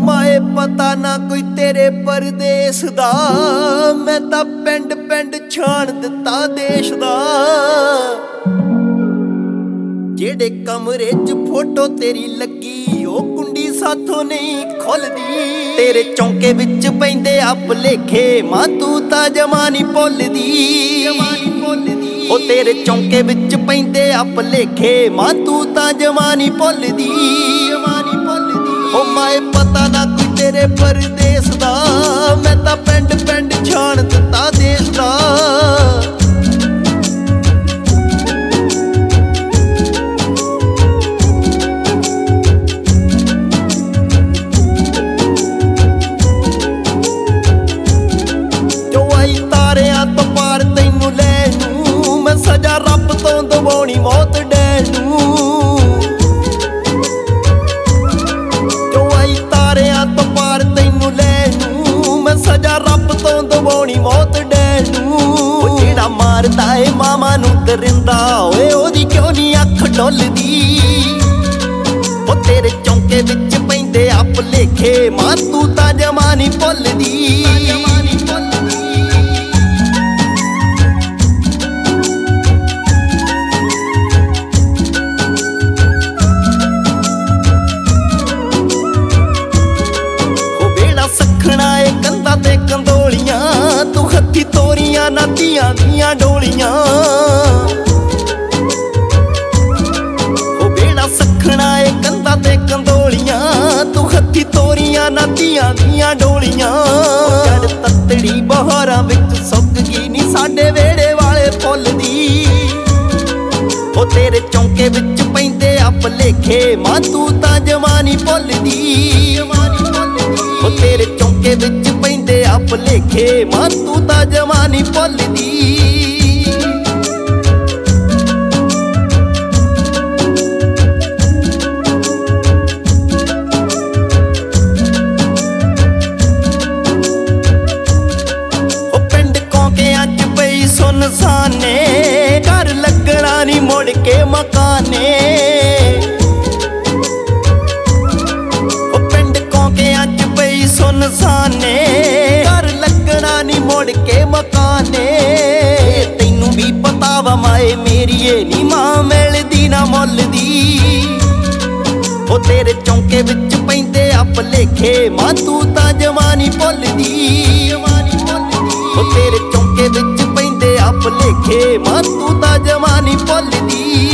ਮਾਏ ਪਤਾ ਨਾ ਕੋਈ ਤੇਰੇ ਪਰਦੇਸ ਦਾ, ਮੈਂ ਤਾਂ ਪਿੰਡ ਪਿੰਡ ਛਾਣ ਦਿੱਤਾ ਦੇਸ਼ ਦਾ। ਜਿਹੜੇ ਕਮਰੇ 'ਚ ਫੋਟੋ ਤੇਰੀ ਲੱਗੀ ਉਹ ਕੁੰਡੀ ਸਾਥੋਂ ਨਹੀਂ ਖੁੱਲਦੀ। ਤੇਰੇ ਚੌਂਕੇ ਵਿੱਚ ਪੈਂਦੇ ਆ ਭੁਲੇਖੇ ਮਾਂ ਤੂੰ ਤਾਂ ਜਮਾਂ ਨੀ ਭੁੱਲਦੀ। ਉਹ ਤੇਰੇ ਚੌਂਕੇ ਵਿੱਚ ਪੈਂਦੇ ਆ ਭੁਲੇਖੇ ਮਾਂ ਤੂੰ ਤਾਂ ਜਮਾਂ ਨੀ ਭੁੱਲਦੀ। ਉਹ ਮਾਏ ਪਤਾ ਨਾ ਕੋਈ ਤੇਰੇ ਪਰਦੇਸ ਦਾ, ਮੈਂ ਤਾਂ ਪਿੰਡ ਪਿੰਡ ਛਾਣ ਦਿੱਤਾ ਦੇਸ਼ ਦਾ। ਤਾਰਿਆਂ ਤੋਂ ਪਾਰ ਤੈਨੂੰ ਲੈਣ ਨੂੰ, ਮੈਂ ਸਜ਼ਾ ਰੱਬ ਤੋਂ ਦਵਾਉਣੀ ਮੌਤ ਡੈਣ ਨੂੰ। ਜੋ ਆਈ ਤਾਰਿਆਂ ਤੋਂ ਪਾਰ ਤੈਨੂੰ ਲੈਣ ਨੂੰ, ਮੈਂ ਸਜ਼ਾ ਰੱਬ ਤੋਂ ਦਵਾਉਣੀ ਮੌਤ ਡੈਣ ਨੂੰ। ਉਹ ਜਿਹੜਾ ਮਾਰਦਾ ਏ ਮਾਵਾਂ ਨੂੰ ਦਰਿੰਦਾ, ਓਏ ਉਹਦੀ ਕਿਉਂ ਨੀ ਅੱਖ ਡੁੱਲਦੀ। ਉਹ ਤੇਰੇ ਚੌਂਕੇ ਵਿੱਚ ਪੈਂਦੇ ਆ ਭੁਲੇਖੇ ਮਾਂ ਤੂੰ ਤਾਂ ਜਮਾਂ ਨੀ ਭੁੱਲਦੀ। ਕੰਧਾਂ ਤੇ ਕੰਦੋਲੀਆਂ ਤੂੰ ਹੱਥੀ ਤੋਰੀਆਂ ਨਾ ਧੀਆਂ ਦੀਆਂ ਡੋਲੀਆਂ। ਉਹ ਬੇੜਾ ਸਖਣਾ ਏ ਕੰਧਾਂ ਤੇ ਕੰਦੋਲੀਆਂ ਤੂੰ ਹੱਥੀ ਤੋਰੀਆਂ ਨਾ ਧੀਆਂ ਦੀਆਂ ਡੋਲੀਆਂ। ਜੜ ਤੱਤੜੀ ਬਹਾਰਾਂ ਵਿੱਚ ਸੁੱਕ ਗਈ ਨੀ ਸਾਡੇ ਵੇੜੇ ਵਾਲੇ ਫੁੱਲ ਦੀ। ਉਹ ਤੇਰੇ ਚੌਂਕੇ ਵਿੱਚ ਪੈਂਦੇ ਆ ਭੁਲੇਖੇ ਮਾਂ ਤੂੰ ਤਾਂ ਜਮਾਂ ਨੀ ਭੁੱਲਦੀ। ਉਹ ਤੇਰੇ ਚੌਂਕੇ ਵਿੱਚ ਪੈਂਦੇ ਆ ਭੁਲੇਖੇ ਮਾਂ ਤੂੰ ਤਾਂ ਜਮਾਂ ਨੀ ਭੁੱਲਦੀ। ਉਹ ਪਿੰਡ ਕੌਂਕਿਆਂ 'ਚ ਪਈ ਸੁਨਸਾਨੇ, ਘਰ ਲੱਗਣਾ ਨੀ ਮੁੜ ਕੇ ਮਕਾਨੇ। ਸੁਨਸਾਨੇ ਘਰ ਲੱਗਣਾ ਨੀ ਮੁੜ ਕੇ ਮਕਾਨੇ। ਤੈਨੂੰ ਵੀ ਪਤਾ ਵਾ ਮਾਏ ਮੇਰੀਏ ਨੀ ਮਾਂ ਮਿਲਦੀ ਨਾ ਮੁੱਲ ਦੀ। ਉਹ ਤੇਰੇ ਚੌਂਕੇ ਵਿੱਚ ਪੈਂਦੇ ਆ ਭੁਲੇਖੇ ਮਾਂ ਤੂੰ ਤਾਂ ਜਮਾਂ ਨੀ ਭੁੱਲਦੀ। ਉਹ ਤੇਰੇ ਚੌਂਕੇ ਵਿੱਚ ਪੈਂਦੇ ਆ ਭੁਲੇਖੇ ਮਾਂ ਤੂੰ ਤਾਂ ਜਮਾਂ ਨੀ ਭੁੱਲਦੀ।